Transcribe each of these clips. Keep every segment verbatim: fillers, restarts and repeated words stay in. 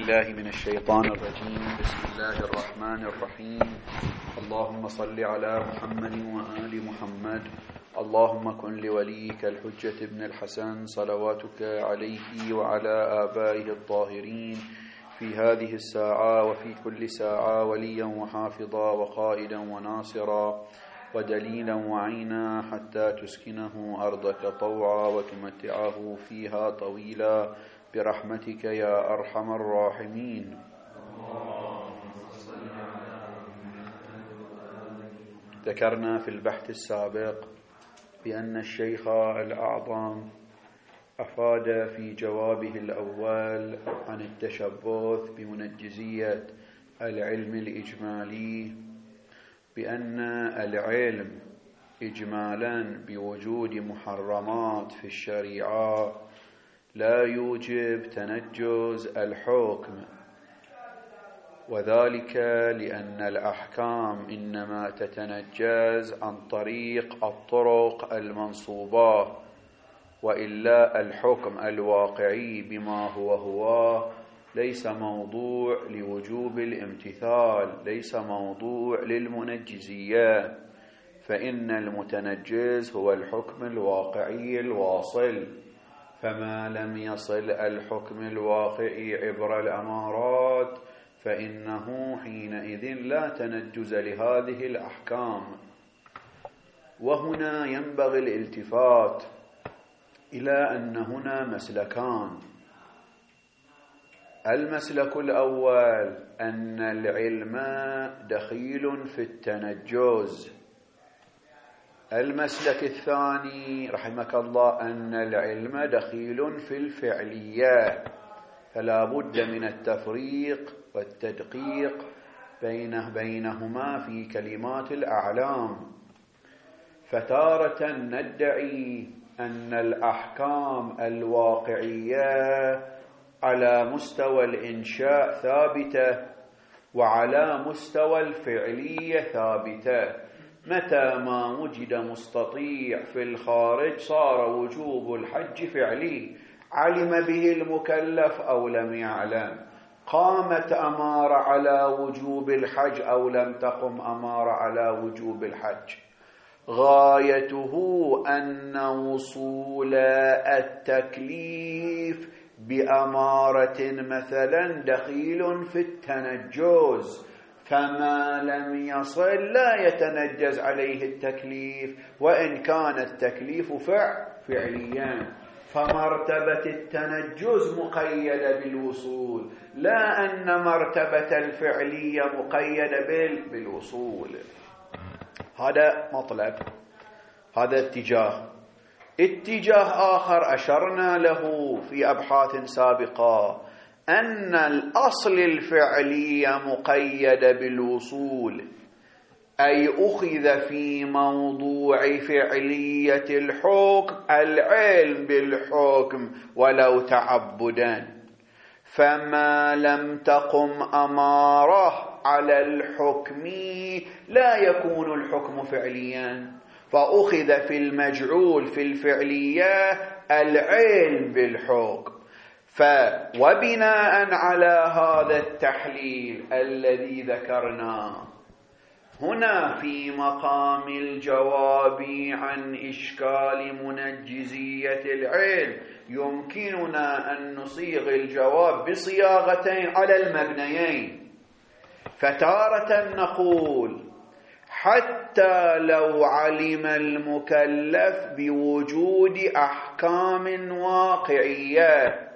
بالله من الشيطان الرجيم. بسم الله الرحمن الرحيم. اللهم صل على محمد وآل محمد. اللهم كن لوليك الحجة ابن الحسن صلواتك عليه وعلى آبائه الطاهرين في هذه الساعة وفي كل ساعة وليا وحافظا وقائدا وناصرا ودليلا وعينا حتى تسكنه أرضك طوعا وتمتعه فيها طويلا برحمتك يا أرحم الراحمين. ذكرنا في البحث السابق بأن الشيخ الأعظم أفاد في جوابه الأول عن التشبث بمنجزية العلم الإجمالي بأن العلم إجمالا بوجود محرمات في الشريعة لا يوجب تنجز الحكم، وذلك لأن الأحكام إنما تتنجز عن طريق الطرق المنصوبة، وإلا الحكم الواقعي بما هو هو ليس موضوع لوجوب الامتثال، ليس موضوع للمنجزية، فإن المتنجز هو الحكم الواقعي الواصل، فما لم يصل الحكم الواقعي عبر الأمارات فإنه حينئذ لا تنجز لهذه الأحكام. وهنا ينبغي الالتفات إلى أن هنا مسلكان. المسلك الأول أن العلم دخيل في التنجز. المسلك الثاني رحمك الله أن العلم دخيل في الفعلية، فلا بد من التفريق والتدقيق بينه بينهما في كلمات الأعلام. فتارة ندعي أن الأحكام الواقعية على مستوى الإنشاء ثابتة وعلى مستوى الفعلية ثابتة. متى ما وجد مستطيع في الخارج صار وجوب الحج فعلي، علم به المكلف أو لم يعلم، قامت أمارة على وجوب الحج أو لم تقم أمارة على وجوب الحج. غايته أن وصول التكليف بأمارة مثلا دخيل في التنجز، فما لم يصل لا يتنجز عليه التكليف وإن كان التكليف فعل فعليا. فمرتبة التنجز مقيدة بالوصول، لا أن مرتبة الفعلية مقيدة بالوصول. هذا مطلب، هذا اتجاه. اتجاه آخر أشرنا له في أبحاث سابقة أن الأصل الفعلية مقيدة بالوصول، أي أخذ في موضوع فعلية الحكم العلم بالحكم ولو تعبدا، فما لم تقم أمارة على الحكم لا يكون الحكم فعليا، فأخذ في المجعول في الفعلية العلم بالحكم. ف وبناء على هذا التحليل الذي ذكرناه هنا في مقام الجواب عن إشكال منجزية العلم يمكننا أن نصيغ الجواب بصياغتين على المبنيين. فتارة نقول حتى لو علم المكلف بوجود أحكام واقعية،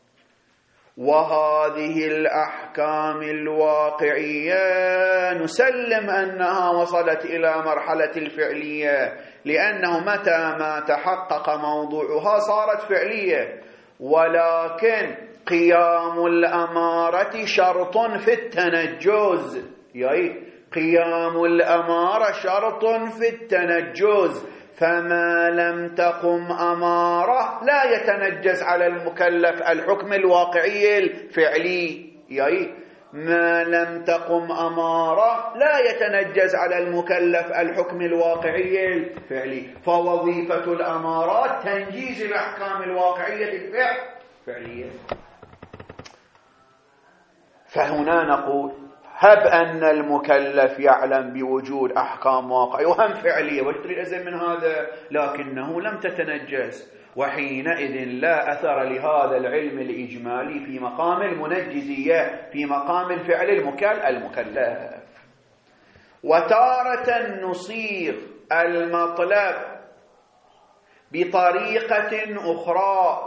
وهذه الأحكام الواقعية نسلم أنها وصلت إلى مرحلة الفعلية، لأنه متى ما تحقق موضوعها صارت فعلية، ولكن قيام الأمارة شرط في التنجز، يعني قيام الأمارة شرط في التنجز، فما لم تقم أمارة لا يتنجز على المكلف الحكم الواقعي الفعلي، يعني ما لم تقم أمارة لا يتنجز على المكلف الحكم الواقعي الفعلي. فوظيفة الأمارات تنجيز الأحكام الواقعية الفعلية. فهنا نقول هب أن المكلف يعلم بوجود أحكام واقعية وهم فعلية، وش تريد أزل من هذا؟ لكنه لم تتنجس، وحينئذ لا أثر لهذا العلم الإجمالي في مقام المنجزية، في مقام الفعل المكلف. وتارة نصيغ المطلب بطريقة أخرى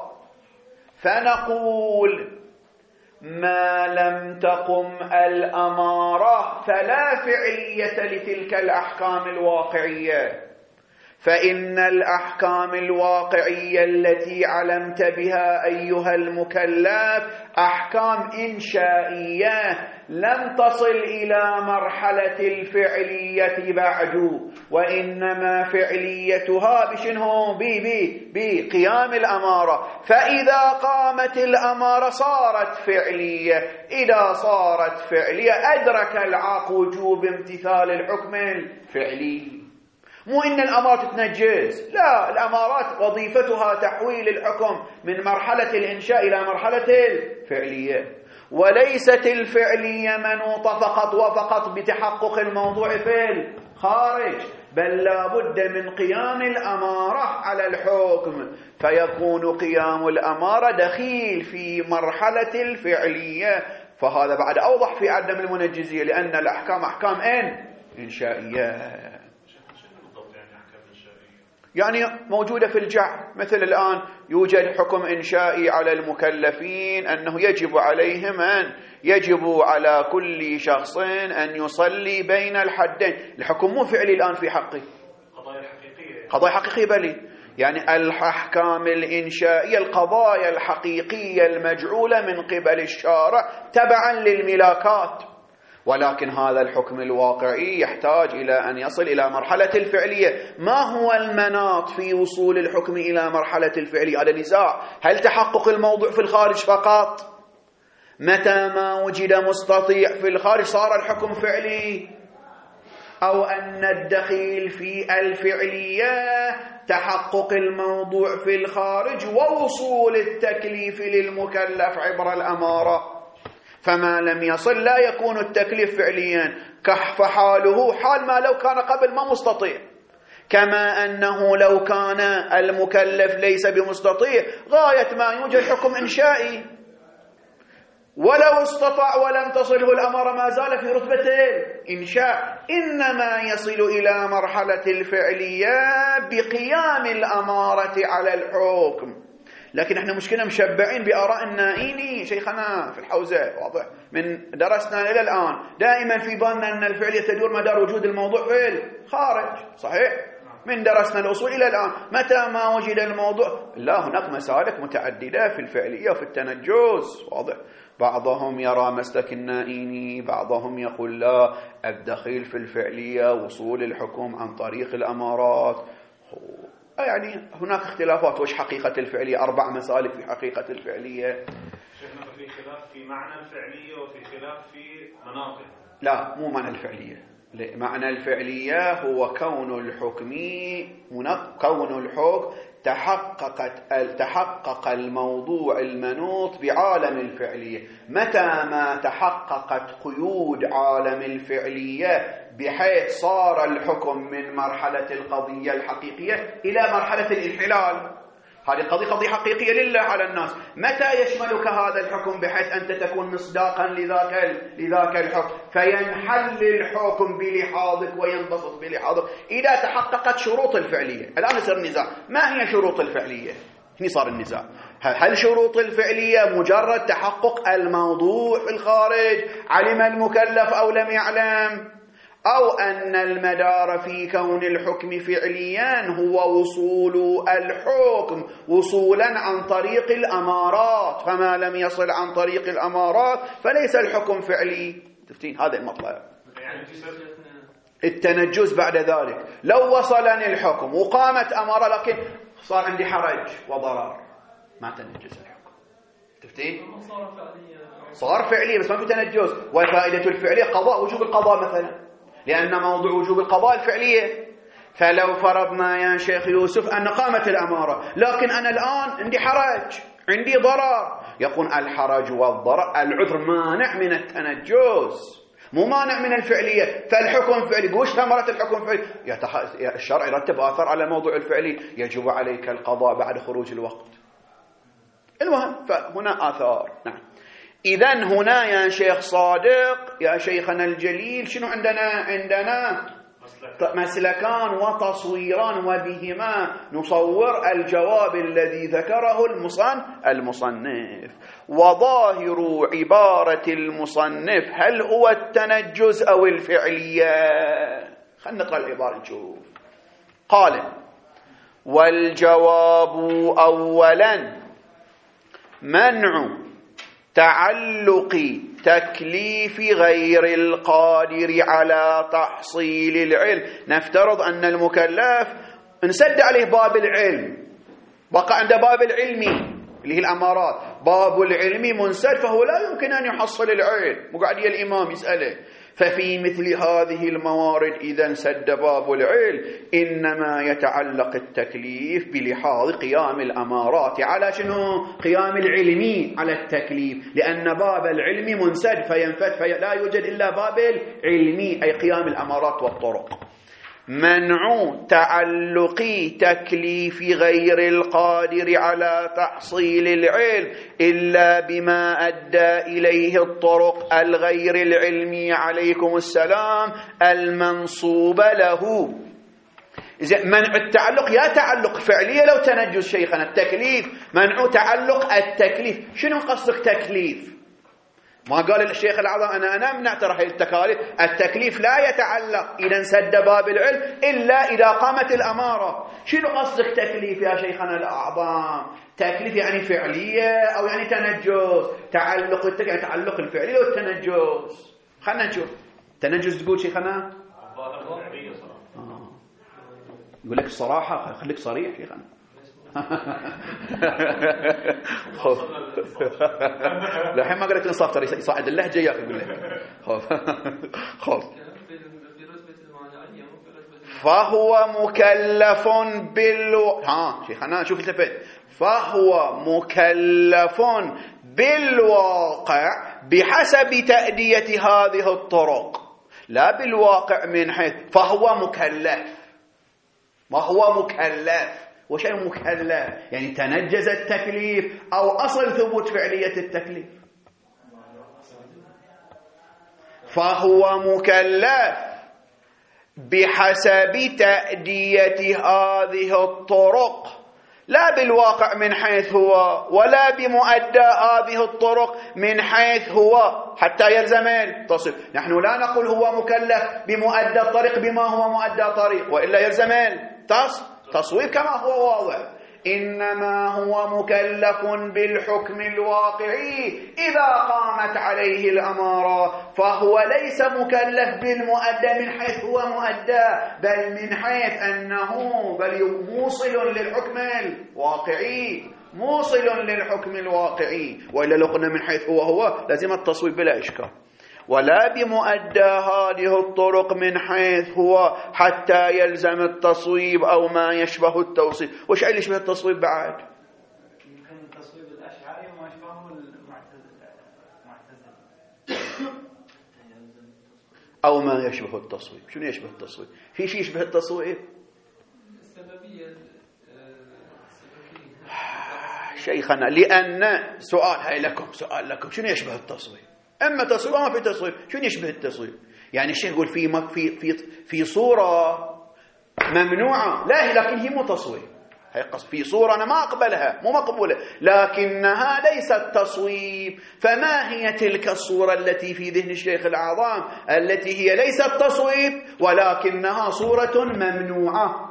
فنقول ما لم تقم الأمارة فلا فعلية لتلك الأحكام الواقعية، فإن الأحكام الواقعية التي علمت بها أيها المكلف أحكام إنشائية لم تصل إلى مرحلة الفعلية بعد، وإنما فعليتها بشنو؟ بي بي بقيام الأمارة. فإذا قامت الأمارة صارت فعلية، إذا صارت فعلية أدرك العقل وجوب امتثال الحكم الفعلي. مو إن الأمارات تتنجز، لا، الأمارات وظيفتها تحويل الحكم من مرحلة الإنشاء إلى مرحلة الفعلية، وليست الفعلية منوطة فقط وفقط بتحقق الموضوع في الخارج، بل لا بد من قيام الأمارة على الحكم، فيكون قيام الأمارة دخيل في مرحلة الفعلية. فهذا بعد أوضح في عدم المنجزية، لأن الأحكام أحكام إن إنشائية، يعني موجودة في الجعل. مثل الآن يوجد حكم إنشائي على المكلفين أنه يجب عليهم أن يجب على كل شخص أن يصلي بين الحدين. الحكم مو فعلي الآن في حقه، قضايا حقيقية، قضايا حقيقية بلي، يعني الأحكام الإنشائية القضايا الحقيقية المجعولة من قبل الشارع تبعا للملاكات، ولكن هذا الحكم الواقعي يحتاج إلى أن يصل إلى مرحلة الفعلية. ما هو المناط في وصول الحكم إلى مرحلة الفعلية؟ هذا نزاع. هل تحقق الموضوع في الخارج فقط؟ متى ما وجد مستطيع في الخارج صار الحكم فعلي، أو أن الدخيل في الفعلية تحقق الموضوع في الخارج ووصول التكليف للمكلف عبر الأمارة. فما لم يصل لا يكون التكليف فعليا، فحاله حال ما لو كان قبل ما مستطيع، كما أنه لو كان المكلف ليس بمستطيع غاية ما يوجد حكم إنشائي، ولو استطاع ولم تصله الأمر ما زال في رتبة الإنشاء، إنما يصل إلى مرحلة الفعلية بقيام الأمارة على الحكم. لكن احنا مشكلة مشبعين بآراء النائيني شيخنا في الحوزة، واضح من درسنا إلى الآن دائما في بالنا أن الفعلية تدور مدار وجود الموضوع في الخارج، صحيح؟ من درسنا الأصول إلى الآن متى ما وجد الموضوع، لا، هناك مسالك متعددة في الفعلية وفي التنجز، واضح. بعضهم يرى مسلك النائيني، بعضهم يقول لا، الدخيل في الفعلية وصول الحكم عن طريق الأمارات. يعني هناك اختلافات. وش حقيقة الفعلية؟ أربع مسالك في حقيقة الفعلية. شيخنا في خلاف في معنى الفعلية وفي خلاف في مناطق. لا، مو معنى الفعلية. معنى الفعلية هو كون الحكم كون الحكم تحققت تحقق الموضوع المنوط بعالم الفعلية. متى ما تحققت قيود عالم الفعلية بحيث صار الحكم من مرحلة القضية الحقيقية إلى مرحلة الانحلال، هذه قضية قضية حقيقية لله على الناس. متى يشملك هذا الحكم بحيث أنت تكون مصداقا لذاك لذاك الحكم، فينحل الحكم بلحاظك وينبسط بلحاظك إذا تحققت شروط الفعلية. الآن يصير النزاع، ما هي شروط الفعلية؟ هنا صار النزاع. هل شروط الفعلية مجرد تحقق الموضوع في الخارج، علم المكلف أو لم يعلم، أو أن المدار في كون الحكم فعليا هو وصول الحكم وصولا عن طريق الأمارات، فما لم يصل عن طريق الأمارات فليس الحكم فعلي. تفتين هذا المطلب. التنجز بعد ذلك، لو وصلني الحكم وقامت أمارة لكن صار عندي حرج وضرر، ما تنجز الحكم. تفتين صار فعلي بس ما في تنجز. وفائدة الفعلية قضاء، وجوب القضاء مثلا، لأن موضوع وجوب القضاء الفعلية، فلو فرضنا يا شيخ يوسف أن قامت الأمارة، لكن أنا الآن عندي حرج، عندي ضرر، يقول الحرج والضرر العذر مانع من التنجس، مو مانع من الفعلية. فالحكم فعلي، وش ثمرة الحكم فعلي؟ يتح... الشرع يرتب آثار على الموضوع الفعلي، يجب عليك القضاء بعد خروج الوقت. المهم فهنا آثار. نعم. إذن هنا يا شيخ صادق، يا شيخنا الجليل، شنو عندنا؟ عندنا مسلكان وتصويران، وبهما نصور الجواب الذي ذكره المصنف. وظاهر عبارة المصنف هل هو التنجز أو الفعلية؟ خلنا نقرأ العبارة نشوف. قال: والجواب أولا منع تعلق تكليف غير القادر على تحصيل العلم. نفترض أن المكلف انسد عليه باب العلم، بقى عند باب العلمي اللي هي الأمارات، باب العلم منسد، فهو لا يمكن أن يحصل العلم، وقاعد الإمام يسأله. ففي مثل هذه الموارد إذا انسد باب العلم إنما يتعلق التكليف بلحاظ قيام الأمارات على شنو؟ قيام العلمي على التكليف، لأن باب العلم منسد فينفد، فلا يوجد إلا باب العلمي أي قيام الأمارات والطرق. منع تعلق تكليف غير القادر على تحصيل العلم إلا بما أدى إليه الطرق الغير العلمي عليكم السلام المنصوب له. منع التعلق يا تعلق فعلية لو تنجز شيخنا، التكليف منع تعلق التكليف. شنو قصدك تكليف؟ ما قال الشيخ الأعظم أنا أنا أمنع ترى التكاليف، التكليف لا يتعلق إذا انسد باب العلم إلا إذا قامت الأمارة. شنو قصدك تكليف يا شيخنا الأعظم؟ تكليف يعني فعلية أو يعني تنجز؟ تعلق التكليف يعني تعلق الفعلية والتنجز. خلنا نشوف تنجز تقول شيخنا؟ آه. يقول لك الصراحة، خليك صريح شيخنا. خوف الحين ما قريت الانصاف ترى يصعد اللهجه ياك يقول لك خوف خوف. فهو مكلف بال ها شيخنا شوف التفت، فهو مكلف بالواقع بحسب تأدية هذه الطرق، لا بالواقع من حيث فهو مكلف. ما هو مكلف؟ وشيء مكلف يعني تنجز التكليف أو أصل ثبوت فعلية التكليف. فهو مكلف بحسب تأدية هذه الطرق لا بالواقع من حيث هو، ولا بمؤدى هذه الطرق من حيث هو حتى يلزم التصويب. نحن لا نقول هو مكلف بمؤدى الطريق بما هو مؤدى طريق، وإلا يلزم التصويب تصويب كما هو واضح. إنما هو مكلف بالحكم الواقعي إذا قامت عليه الأمارة، فهو ليس مكلف بالمؤدى من حيث هو مؤدى، بل من حيث أنه بل موصل للحكم الواقعي، موصل للحكم الواقعي. وإلا لو قلنا من حيث هو هو لازم التصويب بلا إشكال. ولا بمؤدى هذه الطرق من حيث هو حتى يلزم التصويب أو ما يشبه التوصيب. وش اللي يشبه التصويب بعد؟ يمكن التصويب الأشعري وما يشبهه المعتزلة أو ما يشبه التصويب. شنو يشبه التصويب؟ في شيء يشبه التصويب؟ السببية شيخنا لأن سؤال هاي لكم، سؤال لكم، شنو يشبه التصويب؟ اما تصويب وما في تصويب. شنو يشبه التصويب؟ يعني الشيخ يقول في في في في صوره ممنوعه، لا لكن هي مو تصويب، هي قصد في صوره انا ما اقبلها مو مقبوله لكنها ليست تصويب. فما هي تلك الصوره التي في ذهن الشيخ الأعظم التي هي ليست تصويب ولكنها صوره ممنوعه؟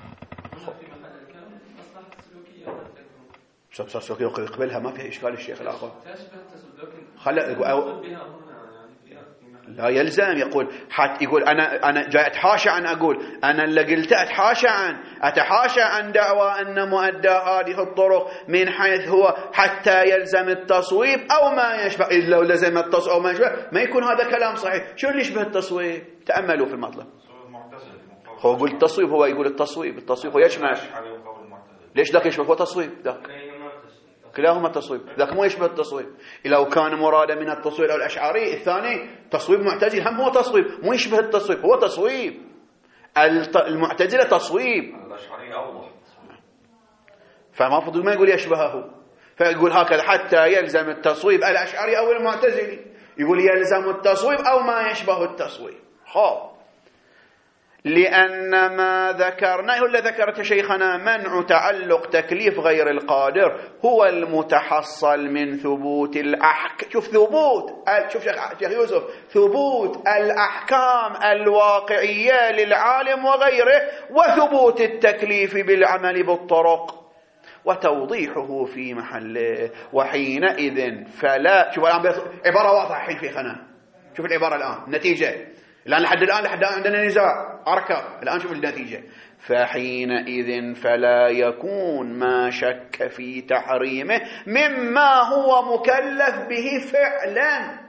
مصلحة سلوكية يقبلها ما فيها إشكال الشيخ الأعظم. خل أو... لا يلزم يقول حتى يقول أنا أنا جاي أتحاشى عن أقول أنا اللي قلت أتحاشى عن أتحاشى عن دعوى أن مؤدى هذه الطرق من حيث هو حتى يلزم التصويب أو ما يشبه. إذا لو لزم التصويب أو ما يشبه ما يكون هذا كلام صحيح. شو اللي يشبه التصويب؟ تأملوا في المطلب. هو يقول التصويب، هو يقول التصويب، التصويب هو يشمل. ليش ذاك يشبه؟ هو تصويب، ذاك كلاهما تصويب، ذاك مو يشبه التصويب. لو كان مراده من التصويب أو الأشعري الثاني تصويب معتزل، هم هو تصويب، مو يشبه التصويب، هو تصويب. المعتزلة تصويب، الأشعري أوضح، فما فضل ما يقول يشبهه، فيقول هكذا حتى يلزم التصويب الأشعري أو المعتزلي، يقول يلزم التصويب أو ما يشبه التصويب. خب لأن ما ذكرنا هو اللي ذكرت شيخنا، منع تعلق تكليف غير القادر هو المتحصل من ثبوت الأحكام. شوف ثبوت، شوف شيخ يوسف، ثبوت الأحكام الواقعية للعالم وغيره، وثبوت التكليف بالعمل بالطرق وتوضيحه في محله. وحينئذ فلا، شوف الآن عبارة واضحة الحين في خنا، شوف العبارة الآن، نتيجة الآن لحد الآن لحد الآن عندنا نزاع أركب، الآن شوف النتيجة. فحينئذ فلا يكون ما شك في تحريمه مما هو مكلف به فعلا.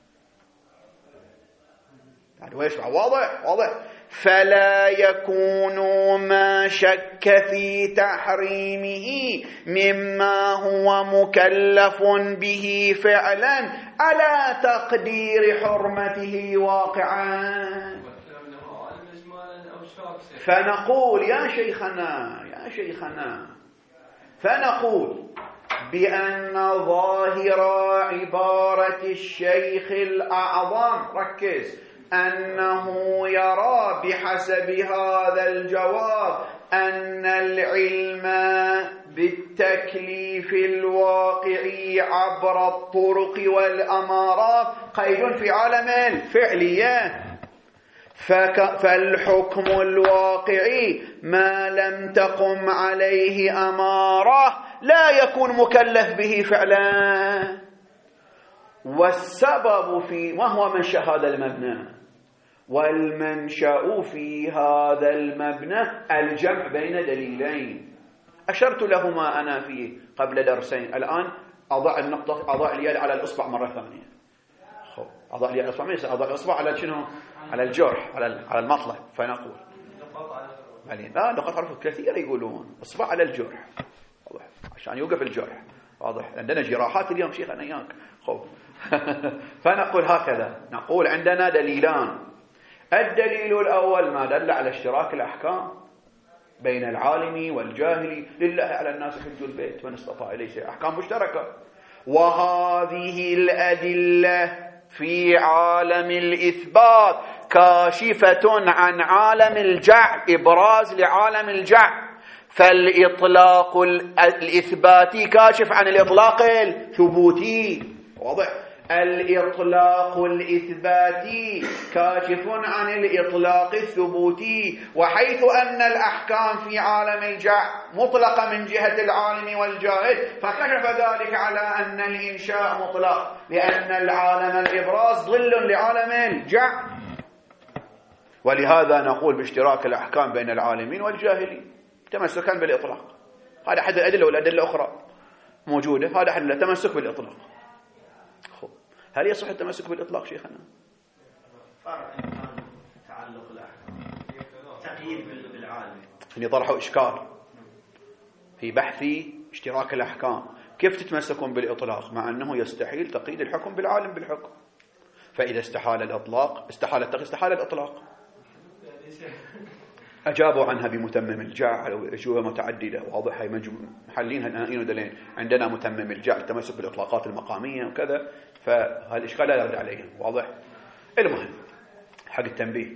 يعني واضح واضح واضح فلا يكون ما شك في تحريمه مما هو مكلف به فعلا على تقدير حرمته واقعا. فنقول يا شيخنا يا شيخنا فنقول بأن ظاهر عبارة الشيخ الأعظم، ركز، أنه يرى بحسب هذا الجواب أن العلم بالتكليف الواقعي عبر الطرق والأمارات قيد في عالم الفعلية، فالحكم الواقعي ما لم تقم عليه أمارة لا يكون مكلف به فعلا. والسبب في ما هو منشأ هذا المبنى؟ والمنشأ في هذا المبنى الجمع بين دليلين أشرت لهما أنا فيه قبل درسين. الآن أضع النقطة، أضع اليد على الإصبع مرة ثانية. خب أضع اليد على الإصبع، ما أضع الإصبع على شنو؟ على الجرح، على على المطلب. فنقول لا، نقاط عرف كثير يقولون إصبع على الجرح، واضح، عشان يوقف الجرح، واضح. عندنا جراحات اليوم شيخ أنا إياك. خب فنقول هكذا، نقول عندنا دليلان. الدليل الأول ما دل على اشتراك الأحكام بين العالم والجاهل، لله على الناس حج البيت من استطاع إليه سبيلا، أحكام مشتركة. وهذه الأدلة في عالم الإثبات كاشفة عن عالم الجعل، إبراز لعالم الجعل. فالإطلاق الإثباتي كاشف عن الإطلاق الثبوتي، واضح. الإطلاق الإثباتي كاشف عن الإطلاق الثبوتي. وحيث أن الأحكام في عالم الجعل مطلقة من جهة العالم والجاهل، فكشف ذلك على أن الإنشاء مطلق، لأن العالم الإبراز ظل لعالم الجعل. ولهذا نقول باشتراك الأحكام بين العالمين والجاهلين تمسكا بالإطلاق. هذا أحد الأدلة، والأدلة الأخرى موجودة. هذا أحد التمسك بالإطلاق. هل يصح التمسك بالإطلاق شيخنا؟ فرق تعلق الأحكام، تقييد بالعالم. اللي طرحوا إشكال في بحث اشتراك الأحكام، كيف تتمسكون بالإطلاق مع أنه يستحيل تقييد الحكم بالعالم بالحكم؟ فإذا استحال الإطلاق استحال التقييد استحال الإطلاق. أجابوا عنها بمتمم الجعل وأجوبة متعددة واضحة، محلينها الآن ودلين. عندنا متمم الجعل التمسك بالإطلاقات المقامية وكذا، فهالإشكال لا يرد عليهم، واضح. المهم حق التنبيه،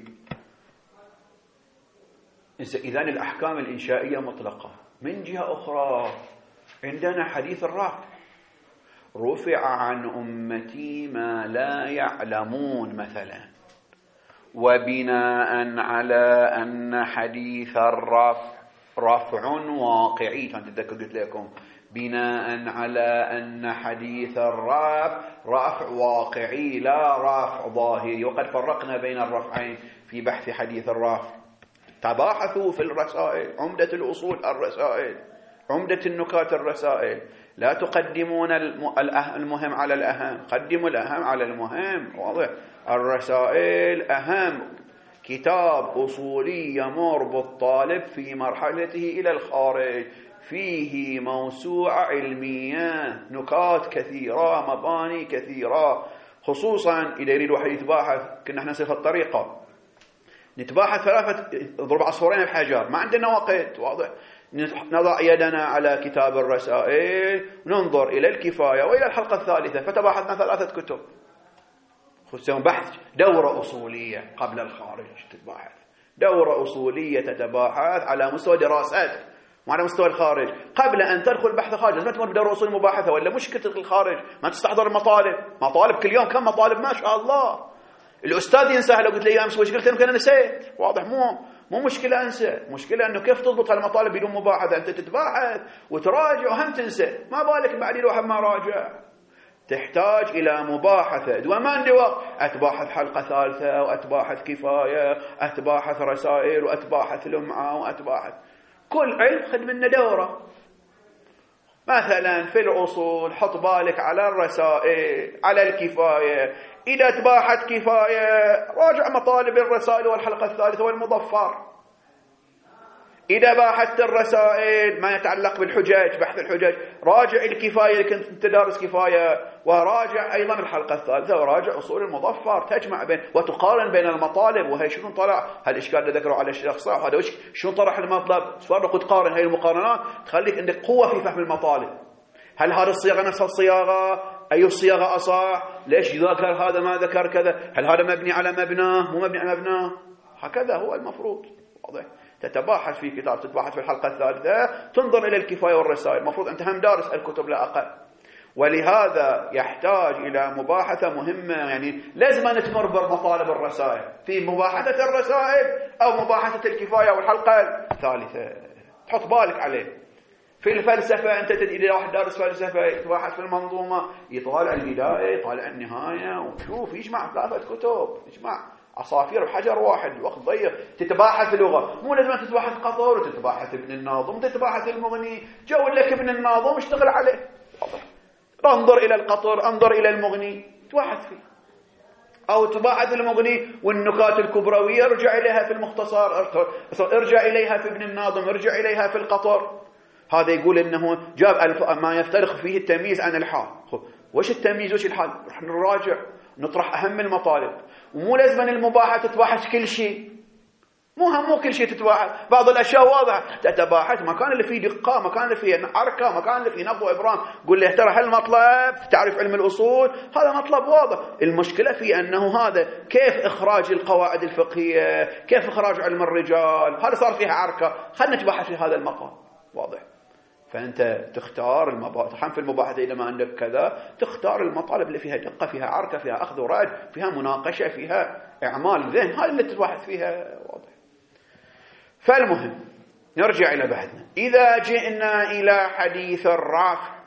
إذن الأحكام الإنشائية مطلقة. من جهة أخرى عندنا حديث الرفع، رفع عن أمتي ما لا يعلمون مثلا، وبناء على أن حديث الرفع رفع واقعي، تذكر قلت لكم بناء على أن حديث الرفع رفع واقعي لا رفع ظاهري. وقد فرقنا بين الرفعين في بحث حديث الرفع. تباحثوا في الرسائل، عمدة الأصول الرسائل، عمدة النكات الرسائل. لا تقدمون المهم على الأهم، قدموا الأهم على المهم، واضح. الرسائل أهم، كتاب أصولي يمر بالطالب في مرحلته إلى الخارج، فيه موسوعة علمية، نكات كثيرة، مباني كثيرة، خصوصا إذا يريد واحد يتباحث. كنا احنا نسير الطريقة نتباحث ثلاثة، نضرب عصفورين بحجر، ما عندنا وقت، واضح. نضع يدنا على كتاب الرسائل، ننظر إلى الكفاية وإلى الحلقة الثالثة، فتباحثنا ثلاثة كتب، خصوصا بحث دورة أصولية قبل الخارج، تتباحث دورة أصولية تتباحث على مستوى دراسات وعلى مستوى الخارج قبل أن تدخل بحث خارج. لازم تمر بدورة أصولية مباحثة، ولا مشكلة الخارج ما تستحضر المطالب. مطالب كل يوم، كم مطالب ما شاء الله. الأستاذ ينساها، لو قلت لي أمس وش قلت يمكن أنا نسيت، واضح. مو مو مشكلة أنسى، مشكلة أنه كيف تضبط هالمطالب بدون مباحثة. أنت تتباحث وتراجع وهم تنسى، ما بالك بعد الواحد ما راجع. تحتاج إلى مباحثة، وما عندي وقت أتباحث حلقة ثالثة، وأتباحث كفاية، أتباحث رسائل، وأتباحث لمعة، وأتباحث كل علم خذ منه دورة. مثلا في الأصول حط بالك على الرسائل، على الكفاية. إذا تباحث كفاية راجع مطالب الرسائل والحلقة الثالثة والمظفر. إذا باحثت الرسائل ما يتعلق بالحجج، بحث الحجج، راجع الكفاية اللي كنت انت دارس كفاية، وراجع أيضا الحلقة الثالثة، وراجع أصول المظفر. تجمع بين وتقارن بين المطالب، وهي شنو طلع، هالإشكال اللي ذكروا على الشيخ صح، وهذا وش شنو طرح المطلب، تفرق وتقارن. هاي المقارنات تخليك عندك قوة في فهم المطالب. هل هذه الصياغة نفس الصياغة؟ أي الصياغة أصح؟ ليش ذكر هذا ما ذكر كذا؟ هل هذا مبني على مبناه مو مبني على مبناه؟ هكذا هو المفروض، واضح. تتباحث في كتاب، تتباحث في الحلقة الثالثة، تنظر إلى الكفاية والرسائل. المفروض أنت هم دارس الكتب لا أقل، ولهذا يحتاج إلى مباحثة مهمة. يعني لازم أن تمر بمطالب الرسائل في مباحثة الرسائل أو مباحثة الكفاية والحلقة الثالثة، تحط بالك عليه. في الفلسفة أنت تدري إذا واحد دارس فلسفة يتباحث في المنظومة، يطالع البداية، يطالع النهاية، وشوف يجمع ثلاثة كتب، يجمع عصافير بحجر واحد، وقت ضيق. تتباحث لغة، مو لازم تتباحث قطر وتتباحث ابن الناظم، تتباحث المغني، جو لك ابن الناظم اشتغل عليه، واضح. انظر إلى القطر، انظر إلى المغني، تباحث فيه. أو تباحث المغني والنكات الكبروية ارجع إليها في المختصر، ارجع إليها في ابن الناظم، ارجع إليها في القطر. هذا يقول إنه جاب ما يفترق فيه التمييز عن الحال. وش التمييز وش الحال؟ نحن نراجع، نطرح أهم المطالب. ومو لازم المباحث تتباحث كل شيء، مو هم مو كل شيء تتباحث. بعض الأشياء واضحة تتباحث، مكان اللي فيه دقة، مكان اللي فيه حركة، مكان اللي فيه نبض وإبرام. قول له ترى هالمطلب تعرف علم الأصول هذا مطلب واضح. المشكلة في أنه هذا كيف إخراج القواعد الفقهية، كيف إخراج علم الرجال، هذا صار فيها عركة. خلنا نتباحث في هذا المقام، واضح. فأنت تختار المباحث، في المباحثة إذا ما عندك كذا تختار المطالب اللي فيها دقة، فيها عركة، فيها أخذ ورد، فيها مناقشة، فيها إعمال ذهن، هذا اللي تتباحث فيها، واضح. فالمهم نرجع إلى بحثنا. إذا جئنا إلى حديث الرفع،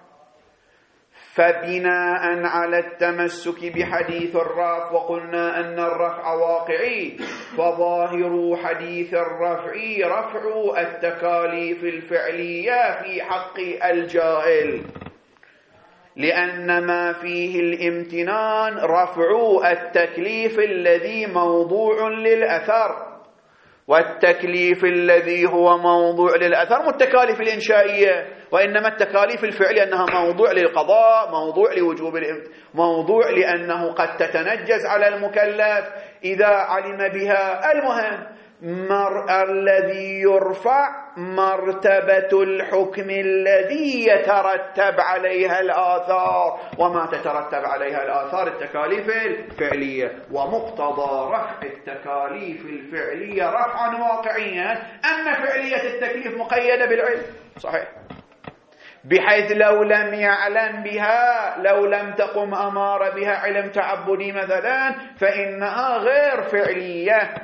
فبناء على التمسك بحديث الرفع وقلنا أن الرفع واقعي، فظاهر حديث الرفع رفع التكاليف الفعلية في حق الجاهل، لأن ما فيه الامتنان رفع التكليف الذي موضوع للأثر، والتكليف الذي هو موضوع للأثر مو التكاليف الإنشائية، وإنما التكاليف الفعلية، أنها موضوع للقضاء، موضوع لوجوب الامت... موضوع لأنه قد تتنجز على المكلف إذا علم بها. المهم مر... الذي يرفع مرتبة الحكم الذي يترتب عليها الآثار، وما تترتب عليها الآثار التكاليف الفعلية. ومقتضى رفع التكاليف الفعلية رفعا واقعيا أن فعلية التكليف مقيدة بالعلم، صحيح، بحيث لو لم يعلم بها، لو لم تقم أمارة بها علم تعبدي مثلا، فإنها غير فعلية.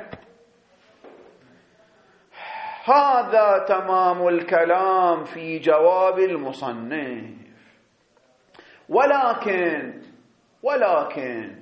هذا تمام الكلام في جواب المصنف. ولكن ولكن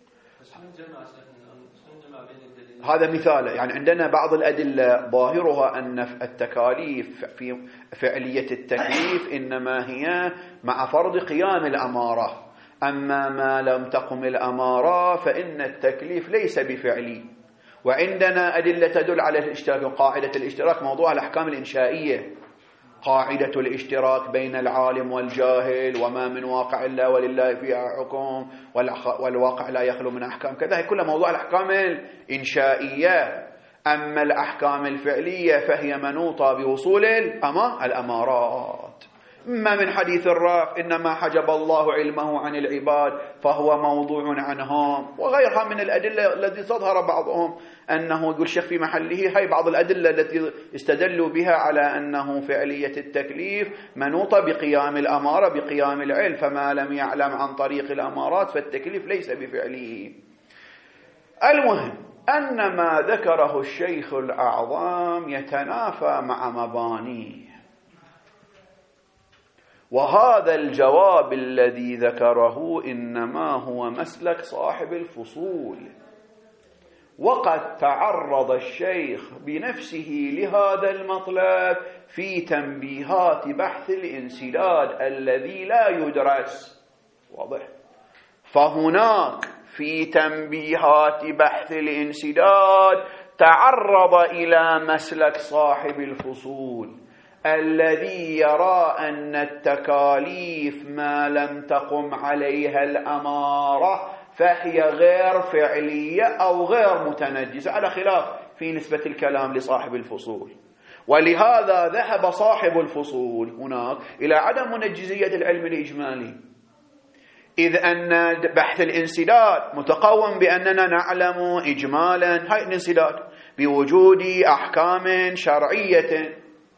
هذا مثال، يعني عندنا بعض الأدلة ظاهرها أن التكاليف في فعلية التكليف إنما هي مع فرض قيام الأمارة، أما ما لم تقم الأمارة فإن التكليف ليس بفعلي. وعندنا أدلة تدل على الاشتراك. قاعدة الاشتراك موضوع الأحكام الإنشائية، قاعدة الاشتراك بين العالم والجاهل، وما من واقع إلا ولله فيها حكم، والواقع لا يخلو من أحكام كذا، هي كلها موضوع الأحكام الإنشائية. أما الأحكام الفعلية فهي منوطة بوصول الأمارات. ما من حديث الرافع إنما حجب الله علمه عن العباد فهو موضوع عنهم، وغيرها من الأدلة التي تظهر بعضهم أنه يقول الشيخ في محله. هاي بعض الأدلة التي استدلوا بها على أنه فعلية التكليف منوطة بقيام الأمارة بقيام العلم، فما لم يعلم عن طريق الأمارات فالتكليف ليس بفعله. المهم أن ما ذكره الشيخ الأعظم يتنافى مع مبانيه، وهذا الجواب الذي ذكره إنما هو مسلك صاحب الفصول. وقد تعرض الشيخ بنفسه لهذا المطلب في تنبيهات بحث الانسداد الذي لا يدرس، واضح؟ فهناك في تنبيهات بحث الانسداد تعرض إلى مسلك صاحب الفصول الذي يرى أن التكاليف ما لم تقم عليها الأمارة فهي غير فعلية أو غير متنجزة، على خلاف في نسبة الكلام لصاحب الفصول. ولهذا ذهب صاحب الفصول هناك إلى عدم منجزية العلم الإجمالي، إذ أن بحث الانسداد متقوم بأننا نعلم إجمالا هاي الانسداد بوجود أحكام شرعية،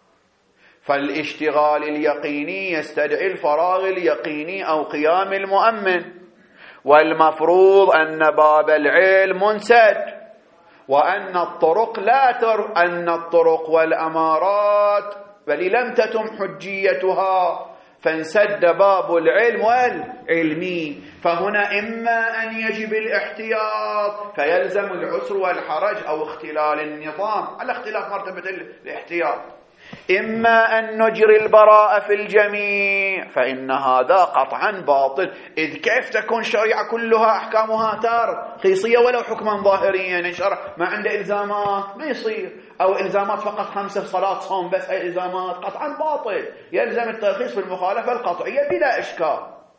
فالاشتغال اليقيني يستدعي الفراغ اليقيني أو قيام المؤمن، والمفروض أن باب العلم منسد، وأن الطرق لا تر أن الطرق والأمارات بل لم تتم حجيتها فانسد باب العلم والعلمي. فهنا إما أن يجب الاحتياط فيلزم العسر والحرج أو اختلال النظام على اختلاف مرتبة الاحتياط، إما أن نجري البراءة في الجميع فإن هذا قطعا باطل. إذ كيف تكون شريعة كلها أحكامها ترخيصية ولو حكما ظاهريا؟ الشرع ما عنده إلزامات ما يصير، أو إلزامات فقط خمسة صلاة صوم بس، أي إلزامات قطعا باطل، يلزم الترخيص في المخالفة القطعية بلا إشكال.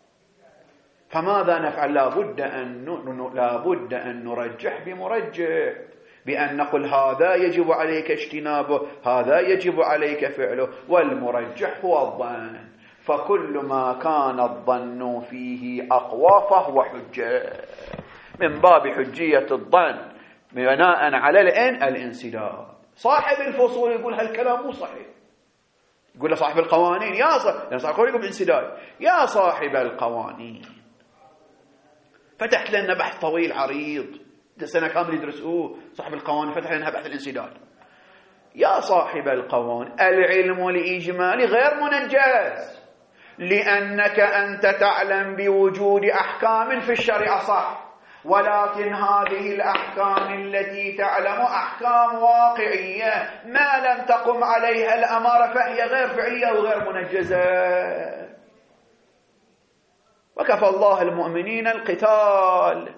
فماذا نفعل؟ لابد أن لابد أن نرجح بمرجح، بأن نقول هذا يجب عليك اجتنابه، هذا يجب عليك فعله، والمرجح هو الظن. فكل ما كان الظن فيه أقوى فهو حجة، من باب حجية الظن بناء على الإن الانسداد. صاحب الفصول يقول هالكلام مو صحيح، يقول له صاحب القوانين يا صاحب صاحب الانسداد يا صاحب القوانين. فتحت لنا بحث طويل عريض سنة كامل يدرسوه صاحب القوانين، فتح لنا بحث الانسداد. يا صاحب القوانين العلم الإجمالي غير منجز، لأنك أنت تعلم بوجود أحكام في الشريعة صح، ولكن هذه الأحكام التي تعلم أحكام واقعية ما لم تقم عليها الأمارة فهي غير فعلية وغير منجزة. وكفى الله المؤمنين القتال.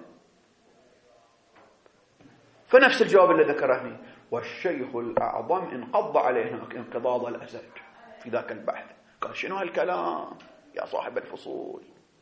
فنفس الجواب اللي ذكره والشيخ الأعظم انقض عليه هناك انقضاض الأسد في ذاك البحث. قال شنو هالكلام يا صاحب الفصول؟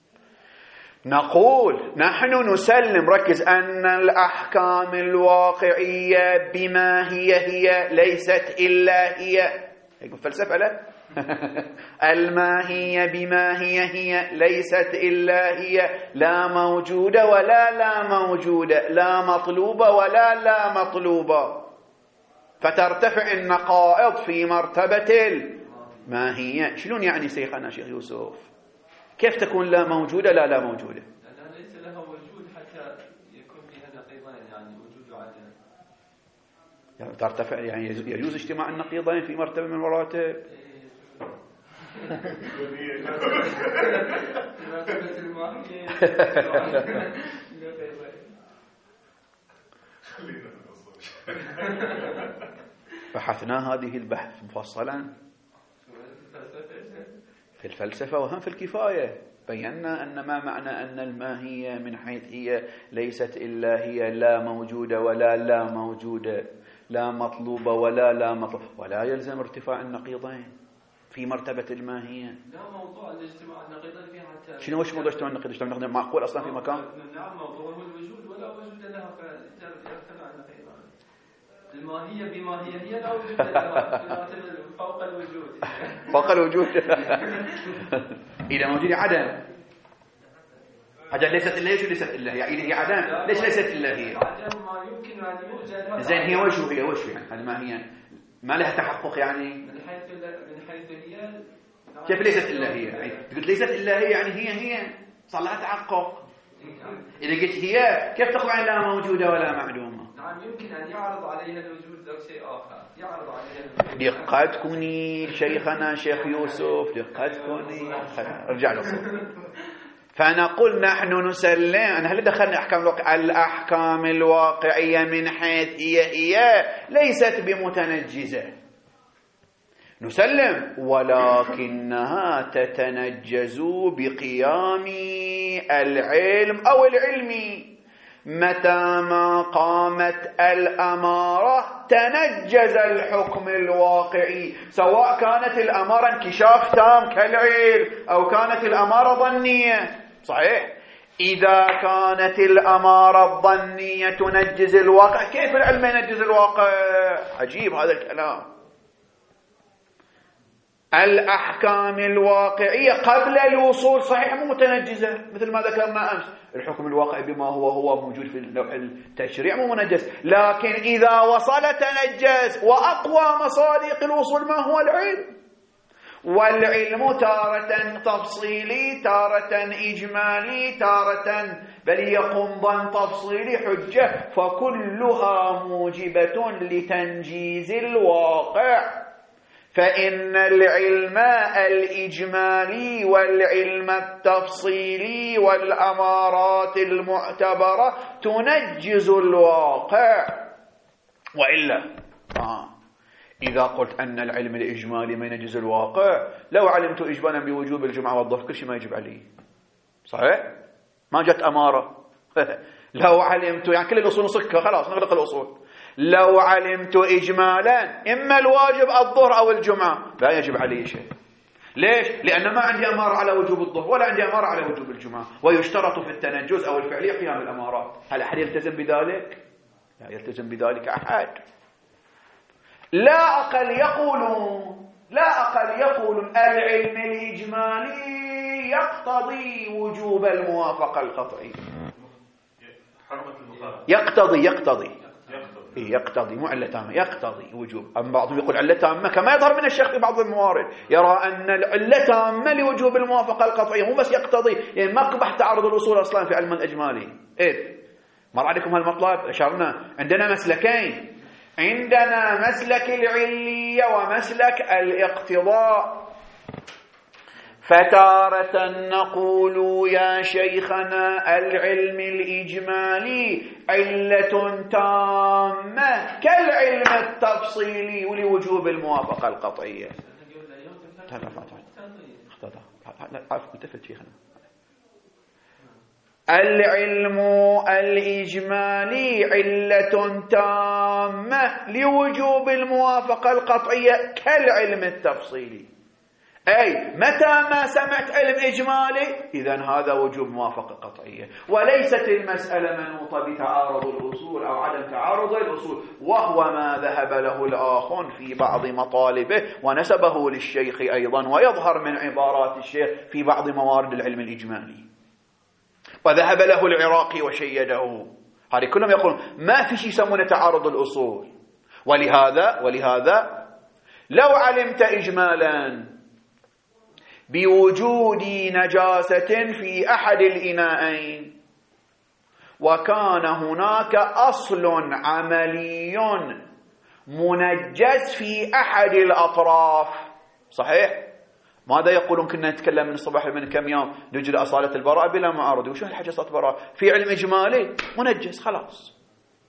نقول نحن نسلم، ركز، أن الأحكام الواقعية بما هي هي ليست إلا هي، يقول فلسفة لا الماهية بما هي هي ليست إلا هي، لا موجودة ولا لا موجودة، لا مطلوبة ولا لا مطلوبة، فترتفع النقائض في مرتبة الماهية. شلون يعني شيخنا شيخ يوسف؟ كيف تكون لا موجودة لا لا موجودة؟ لأنها ليس لها وجود حتى يكون فيها نقيضين، يعني وجود وعدم. يعني ترتفع، يعني يجوز اجتماع النقيضين في مرتبة من المراتب. بحثنا هذه البحث مفصلا في الفلسفة وهم في الكفاية. بينا أن ما معنى أن الماهية من حيث هي ليست إلا هي لا موجودة ولا لا موجودة، لا مطلوبة ولا لا مطلوب، ولا يلزم ارتفاع النقيضين في مرتبة الماهية. لا موضوع الاجتماع النقيضين فيها حتى شنو وش موضوع اجتماع النقيض؟ اجتماع النقيض معقول أصلا في مكان؟ نعم موضوع هو الوجود ولا وجود لها فيرتفع النقيضان. الماهية بماهية هي لا وجود لها فوق الوجود. فوق الوجود. إذا موجود عدم. عدم ليست إلا هي، شو ليست إلا هي؟ إذا هي عدم ليش ليست إلا هي؟ عدم ما يمكن أن يوجد. زين هي وشو هي وشو يعني؟ هذه ما هي ما لها تحقق يعني؟ من حيث من حيث هي كيف ليست إلا هي؟ يعني قلت ليست إلا هي يعني هي هي صار لها تحقق. إذا قلت هي كيف تقول عن لا موجودة ولا معدومة؟ نعم يمكن أن يعرض عليها الوجود ذاك شيء آخر، يعرض عليها الوجود. دقة تكوني شيخنا شيخ يوسف، دقة تكوني ارجع له. فنقول نحن نسلم أن هل دخلنا أحكام الواقع الأحكام الواقعية من حيث هي هي ليست بمتنجزة، نسلم، ولكنها تتنجز بقيام العلم أو العلم. متى ما قامت الأمارة تنجز الحكم الواقعي، سواء كانت الأمارة انكشاف تام كالعلم أو كانت الأمارة ظنية. صحيح؟ إذا كانت الأمارة الظنية تنجز الواقع، كيف العلم ينجز الواقع؟ عجيب هذا الكلام. الأحكام الواقعية قبل الوصول صحيح مو متنجزة، مثل ما ذكرنا أمس، الحكم الواقعي بما هو هو موجود في اللوح التشريع مو منجز، لكن إذا وصل تنجز. وأقوى مصادق الوصول ما هو العلم، والعلم تارة تفصيلي، تارة إجمالي، تارة بل يقوم ضمن تفصيلي حجة، فكلها موجبة لتنجيز الواقع. فإن العلم الإجمالي والعلم التفصيلي والأمارات المعتبرة تنجز الواقع. وإلا آه. إذا قلت أن العلم الإجمالي ما ينجز الواقع، لو علمت إجمالا بوجوب الجمعة والظهر كل شيء ما يجب عليه. صحيح؟ ما جت أمارة. لو علمت يعني كل الأصول نصكها خلاص نغلق الأصول. لو علمت إجمالا إما الواجب الظهر أو الجمعة لا يجب عليه شيء. ليش؟ لأن ما عندي أمارة على وجوب الظهر ولا عندي أمارة على وجوب الجمعة، ويشترط في التنجز أو الفعلية قيام الأمارات. هل أحد يلتزم بذلك؟ لا يلتزم بذلك أحد. لا أقل يقولون لا أقل يقولون العلم الإجمالي يقتضي وجوب الموافقة القطعية. يقتضي يقتضي يقتضي مو علة تامة، يقتضي وجوب. أما بعضهم يقول علة تامة كما يظهر من الشيخ في بعض الموارد، يرى أن العلة تامة لوجوب الموافقة القطعية، مو بس يقتضي، يعني ما قبح تعارض الأصول أصلا في علم الإجمالي. إيه مر عليكم هالمطلب؟ أشرنا عندنا مسلكين، عندنا مسلك العلية ومسلك الاقتضاء. فتارة نقول يا شيخنا العلم الإجمالي علة تامة كالعلم التفصيلي ولوجوب الموافقة القطعية. العلم الإجمالي علة تامة لوجوب الموافقة القطعية كالعلم التفصيلي. أي متى ما سمعت علم إجمالي إذن هذا وجوب موافقة قطعية، وليست المسألة منوطة بتعارض الأصول أو عدم تعارض الأصول، وهو ما ذهب له الآخر في بعض مطالبه ونسبه للشيخ أيضا، ويظهر من عبارات الشيخ في بعض موارد العلم الإجمالي، وذهب له العراقي وشيده. هذه كلهم يقولون ما في شيء يسمونه تعارض الأصول. ولهذا ولهذا لو علمت إجمالا بوجود نجاسة في أحد الإناءين وكان هناك أصل عملي منجس في أحد الأطراف، صحيح؟ ماذا يقولون؟ كنا نتكلم من الصباح من كم يوم نجري أصالة البراءة بلا معارضة، وشو الحاجة صارت براءة؟ في علم إجمالي منجس خلاص.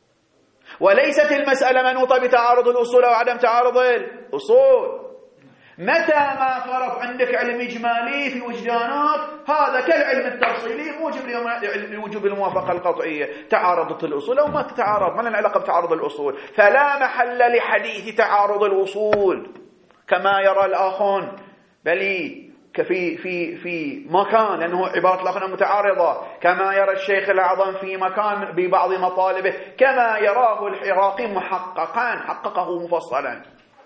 وليست المسألة منوطة بتعارض الأصول أو عدم تعارض الأصول. متى ما فرض عندك علم إجمالي في وجدانات هذا كالعلم التفصيلي موجب لوجوب الموافقة القطعية. تعارضت الأصول أو ما تتعارض، ما لنا علاقة بتعارض الأصول، فلا محل لحديث تعارض الأصول كما يرى الآخرون، بل في في في مكان، لأنه عبارة الآخرون متعارضة، كما يرى الشيخ الأعظم في مكان ببعض مطالبه، كما يراه العراقي محققا حققه مفصلا.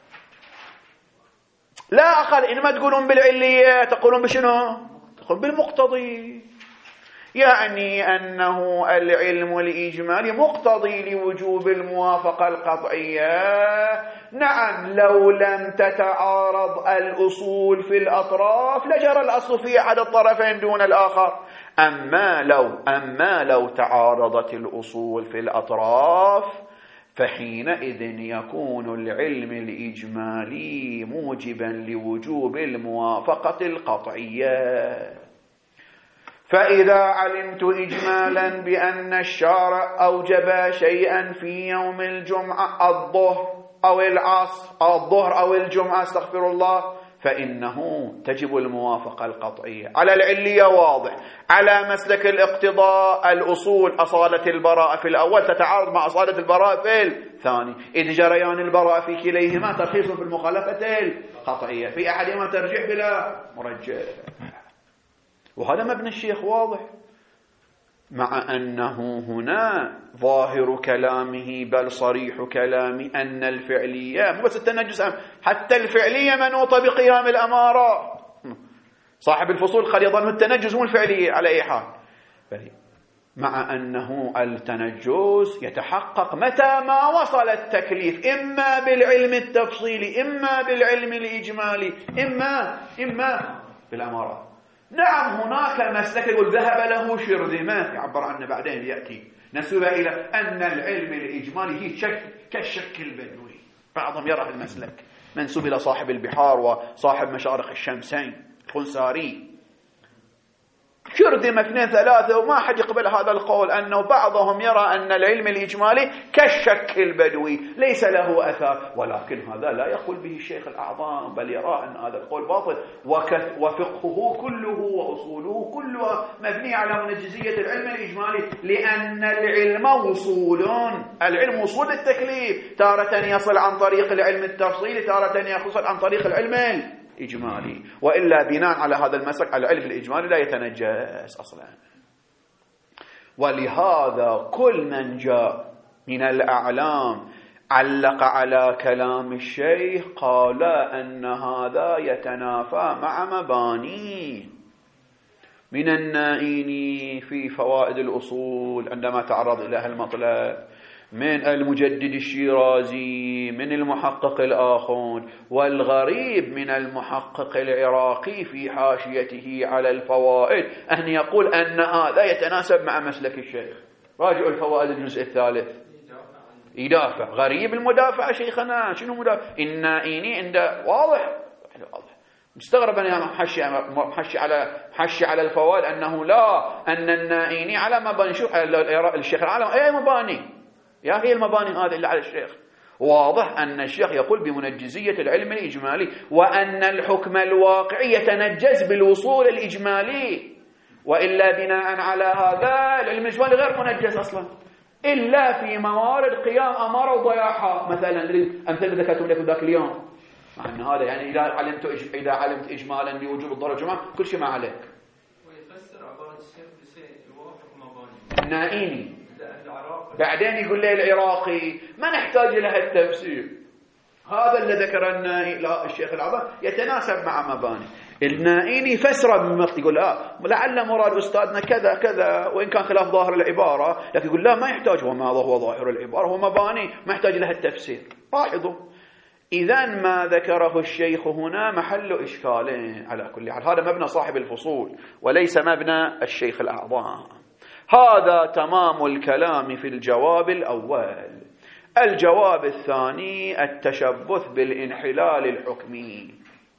لا أقل. إنما تقولون بالعلية تقولون بشنو؟ تقولون بالمقتضي، يعني أنه العلم الإجمالي مقتضي لوجوب الموافقة القطعية. نعم، لو لم تتعارض الأصول في الأطراف لجرى الأصل في أحد الطرفين دون الآخر. أما لو أما لو تعارضت الأصول في الأطراف فحينئذ يكون العلم الإجمالي موجبا لوجوب الموافقة القطعية. فإذا علمت إجمالا بأن الشارع أوجب شيئا في يوم الجمعة الظهر أو العصر أو الظهر أو الجمعة استغفر الله، فإنه تجب الموافقة القطعية. على العلية واضح. على مسلك الاقتضاء الأصول أصالة البراءة في الأول تتعارض مع أصالة البراءة في الثاني، إذ جريان البراءة في كليهما ترخيص في المخالفة القطعية، في أحدهما ترجيح بلا مرجح. وهذا مبنى الشيخ واضح، مع أنه هنا ظاهر كلامه بل صريح كلامه أن الفعلية مو بس التنجس، حتى الفعلية منوطة بقيام الأمارة. صاحب الفصول قد يظن التنجس مو الفعلية على أي حال، مع أنه التنجس يتحقق متى ما وصل التكليف إما بالعلم التفصيلي إما بالعلم الإجمالي إما إما بالأمارات. نعم، هناك مسلك يقول ذهب له شرذمة يعبر عنه بعدين يأتي نسب إلى أن العلم الإجمالي هي شك كالشك البدوي. بعضهم يرى المسلك منسوب إلى صاحب البحار وصاحب مشارق الشمسين الخنساري، شرذمة اثنين ثلاثة، وما حد يقبل هذا القول، أنه بعضهم يرى أن العلم الإجمالي كالشك البدوي ليس له أثر، ولكن هذا لا يقول به الشيخ الأعظم، بل يرى أن هذا القول باطل، وفقهه كله وأصوله كلها مبني على منجزية العلم الإجمالي، لأن العلم وصول، العلم وصول التكليف، تارة يصل عن طريق العلم التفصيلي، تارة يصل عن طريق العلم إجمالي. وإلا بناء على هذا المسلك العلم الإجمالي لا يتنجس أصلا. ولهذا كل من جاء من الأعلام علق على كلام الشيخ قال أن هذا يتنافى مع مباني من النائيني في فوائد الأصول عندما تعرض إلى المطلب، من المجدد الشيرازي، من المحقق الآخون، والغريب من المحقق العراقي في حاشيته على الفوائد أن يقول أن هذا يتناسب مع مسلك الشيخ. راجعوا الفوائد الجزء الثالث. يدافع غريب المدافع شيخنا، شنو مدافع؟ النائيني عنده واضح واضح. مستغرب أنا محشي محشي على محشي على الفوائد أنه لا، أن النائيني على مباني. شوف الشيخ العالم أي مباني؟ يا هي المباني هذه اللي على الشيخ. واضح أن الشيخ يقول بمنجزية العلم الإجمالي، وأن الحكم الواقعي يتنجز بالوصول الإجمالي، وإلا بناء على هذا العلم الإجمالي غير منجز أصلا إلا في موارد قيام أمارة وضياعها، مثلا الأمثلة اللي ذكرتهم لكم ذاك اليوم. مع أن هذا يعني إذا علمت إذا علمت إجمالا بوجوب الضرر والجماعة كل شيء ما عليك. ويفسر عبارة الشيخ بشيء الواقع مباني النائيني. بعدين يقول لي العراقي ما نحتاج لها التفسير، هذا اللي ذكر النائي لا الشيخ الأعظم يتناسب مع مباني. النائيني فسره من وقت يقول لا لعل مراد أستاذنا كذا كذا، وإن كان خلاف ظاهر العبارة، لكن يقول لا ما يحتاج، وما هو ظاهر العبارة هو مباني ما يحتاج لها التفسير. لاحظوا إذن ما ذكره الشيخ هنا محل إشكال. على كل حال هذا مبنى صاحب الفصول وليس مبنى الشيخ الأعظم. هذا تمام الكلام في الجواب الأول. الجواب الثاني التشبث بالانحلال الحكمي،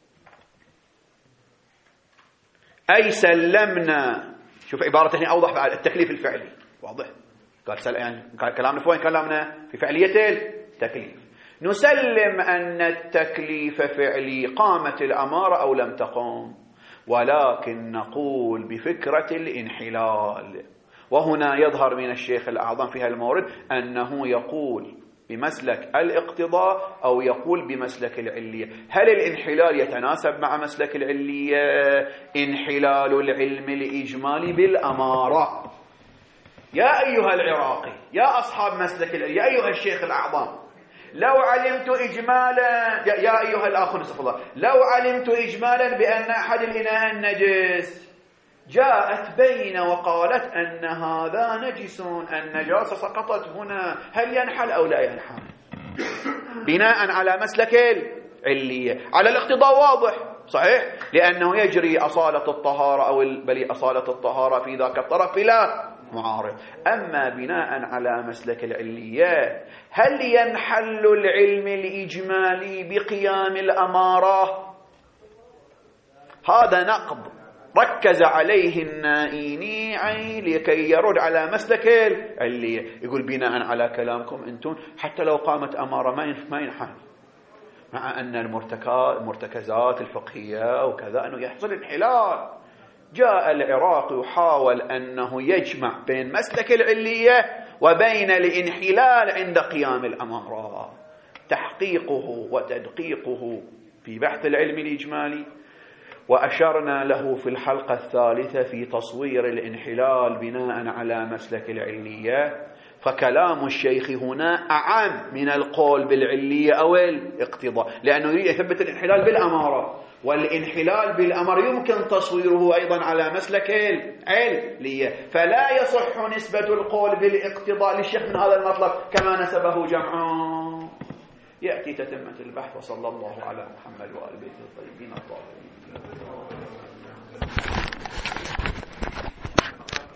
أي سلمنا. شوف عبارة هنا أوضح بعد التكليف الفعلي واضح. قال سل... يعني كلامنا في وين؟ كلامنا في فعلية التكليف. نسلم أن التكليف فعلي، قامت الأمارة أو لم تقم، ولكن نقول بفكرة الانحلال. وهنا يظهر من الشيخ الأعظم في هالمورد أنه يقول بمسلك الاقتضاء أو يقول بمسلك العلية. هل الانحلال يتناسب مع مسلك العلية؟ انحلال العلم الإجمالي بالأمارة. يا أيها العراقي، يا أصحاب مسلك العلية، يا أيها الشيخ الأعظم، لو علمت إجمالا، يا أيها الآخر نصف الله، لو علمت إجمالا بأن أحد الإناء النجس، جاءت بين وقالت أن هذا نجس، النجاسة سقطت هنا، هل ينحل أو لا ينحل؟ بناء على مسلك العلية. على الاقتضاء واضح صحيح، لأنه يجري أصالة الطهارة أو بل أصالة الطهارة في ذاك الطرف لا معارض. أما بناء على مسلك العلية، هل ينحل العلم الإجمالي بقيام الأمارة؟ هذا نقض ركز عليه النائيني لكي يرد على مسلك العلية. يقول بناء على كلامكم أنتم حتى لو قامت أمارة ما ينحل، مع أن المرتكزات الفقهية وكذا أنه يحصل انحلال. جاء العراق يحاول أنه يجمع بين مسلك العلية وبين الانحلال عند قيام الأمارة، تحقيقه وتدقيقه في بحث العلم الإجمالي. وأشرنا له في الحلقة الثالثة في تصوير الانحلال بناء على مسلك العلية. فكلام الشيخ هنا أعم من القول بالعلية أو الاقتضاء، لأنه يريد يثبت الانحلال بالأمارة، والانحلال بالأمر يمكن تصويره أيضا على مسلك العلية، فلا يصح نسبة القول بالاقتضاء للشيخ من هذا المطلب كما نسبه جمعا. يأتي تتمة البحث. وصلى الله على محمد وآل بيته الطيبين الطاهرين.